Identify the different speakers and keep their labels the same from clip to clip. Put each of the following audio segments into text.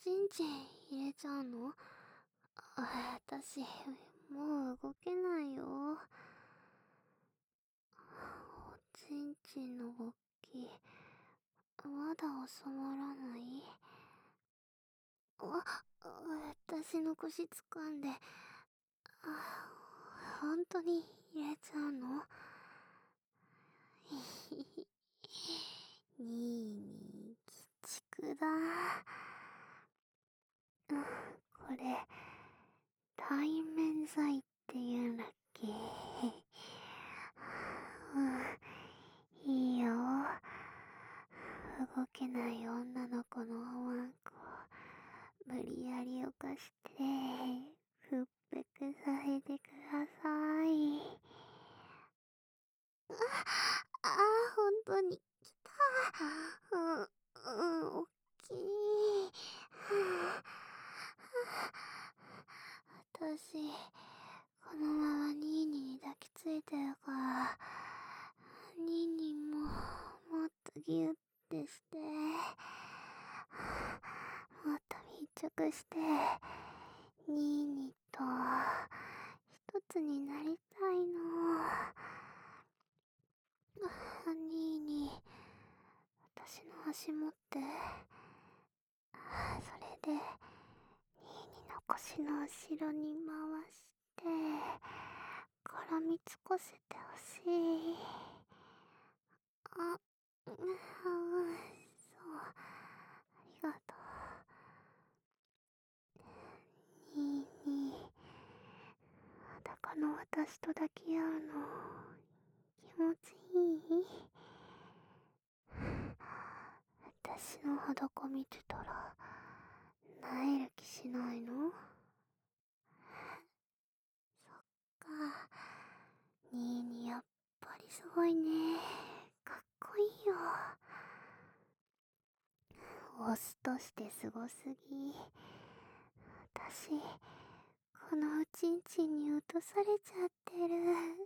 Speaker 1: ちんちん入れちゃうの？私、もう動けないよ。おちんちんの動き、まだ収まらない？私の腰掴んで、本当に入れちゃうの？にーにー、鬼畜だ。これ、対面剤って言うんだっけ？いいよ。動けない女の子のおまんこ、無理やり犯して、ふっぺくさせてください。本当に来た。おっきい。私、このままニーニーに抱きついてるから、ニーニーも、もっとギュッてして、もっと密着して、ニーニーと、一つになりたいの。ニーニー、私の足持って、それで、ニーニーの腰の後ろに回して、絡みつかせてほしい。そう、ありがとう。ニーニー、裸の私と抱き合うの、気持ちいい？私の裸見てたら、萎える気しないの？そっか。ニーニーやっぱりすごいね。かっこいいよ。オスとしてすごすぎ。私、このおちんちんに落とされちゃってる。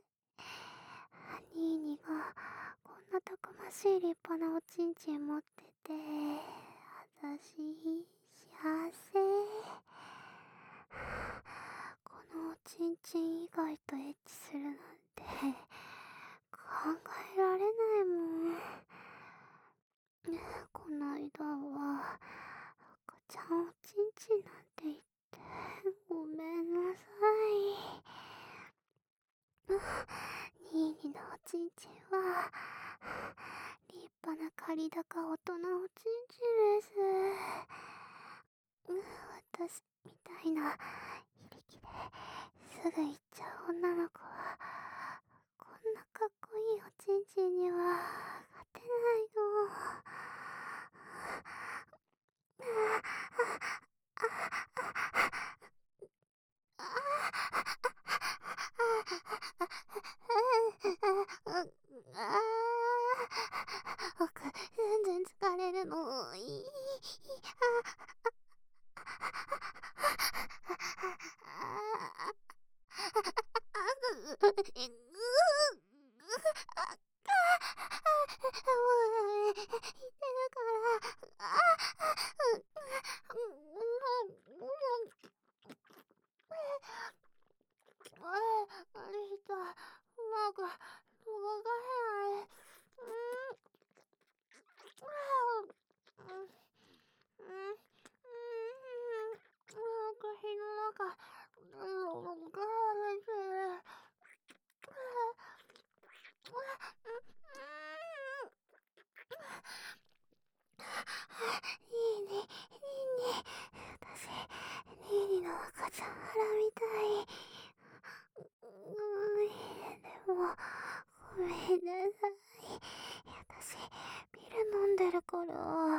Speaker 1: ニーニーがこんなたくましい立派なおちんちん持ってて、私、幸せ。このおちんちん以外とエッチするなんて考えられないもん。こないだは赤ちゃんおちんちんなんて言ってごめんなさい。ニーニーのおちんちんは立派な借り高大人おちんちんです。私みたいな非力ですぐ行っちゃう女の子はこんなかっこいいおちんちんには勝てないの。僕、全然疲れるの。もう、言ってるから。リヒタ、うまく動かせない。口の中、ガー出てる。ニーニー、私、ニーニーの赤ちゃん腹みたい。でも、ごめんなさい。私、ビール飲んでるから、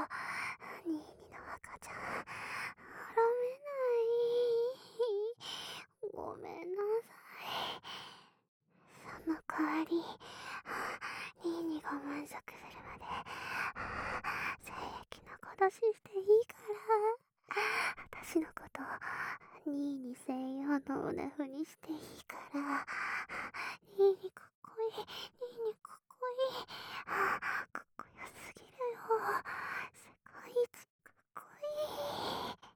Speaker 1: ニーニーの赤ちゃん、腹めない。ごめんなさい。その代わり、ニーニーが満足するまで、精液のことしていいから。私のこと、ニーニー専用のオナフにしていいから。ニーニーかっこいい。ニーニーかっこいい。かっこよすぎるよ。世界一かっこいい。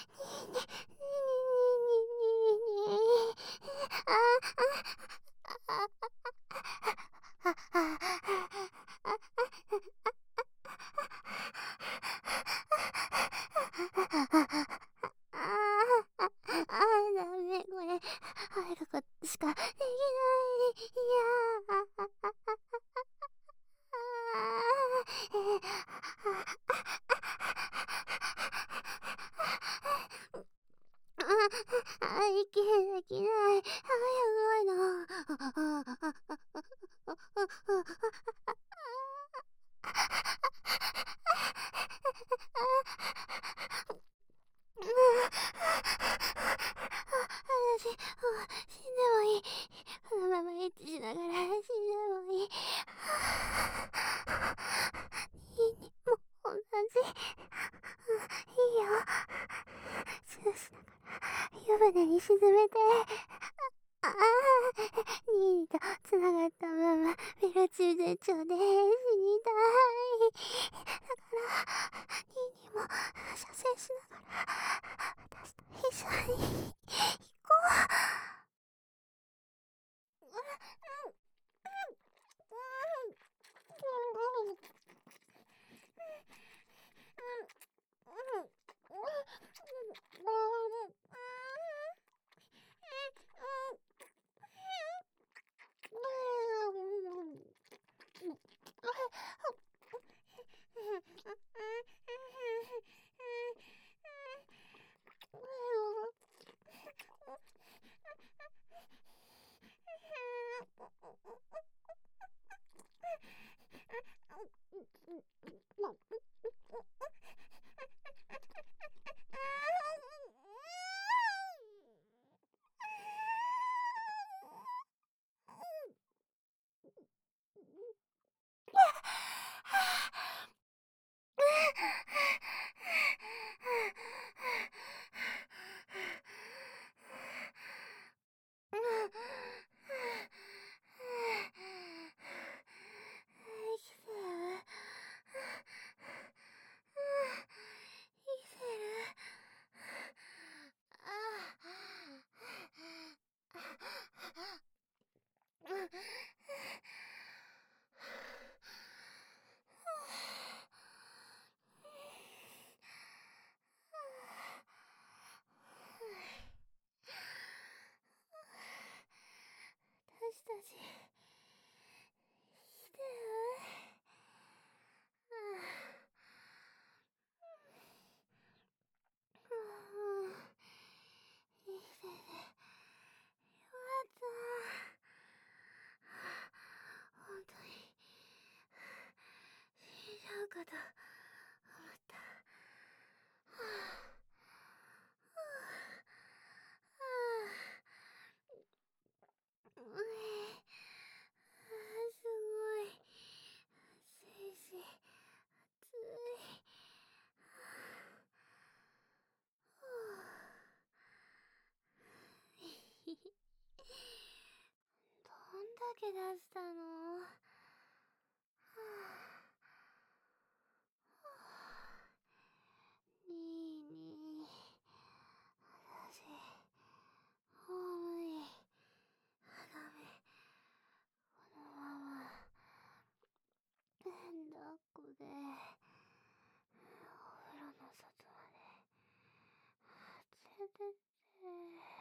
Speaker 1: ダメこれ。早くこっちしかできない。いやいけない、いけない。やばいの。私、死んでもいい。このままエッチしながら死んでもいい。にも同じ。いいよ。チューしながら湯船に沈めて。ニーと繋がったままベロ中絶頂で死にたい。だからニーにも射精しながら私と一緒に行こけ出したの？はぁ、にーにー、私、重い。ダメ。このまま、抱っこで、お風呂の外まで、連れてって。